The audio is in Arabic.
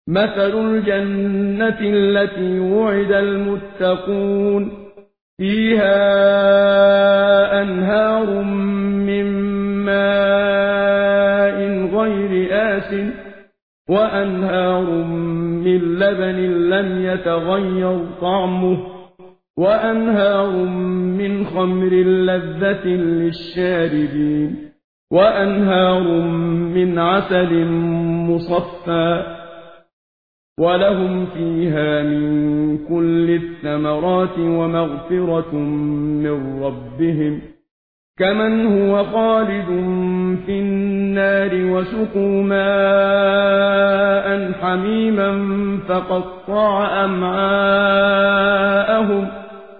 مثل الجنة التي وعد المتقون فيها أنهار من ماء غير آسن وأنهار من لبن لم يتغير طعمه وأنهار من خمر لذة للشاربين وأنهار من عسل مصفى ولهم فيها من كل الثمرات ومغفرة من ربهم كمن هو خالد في النار وسقوا ماء حميما فقطع أمعاءهم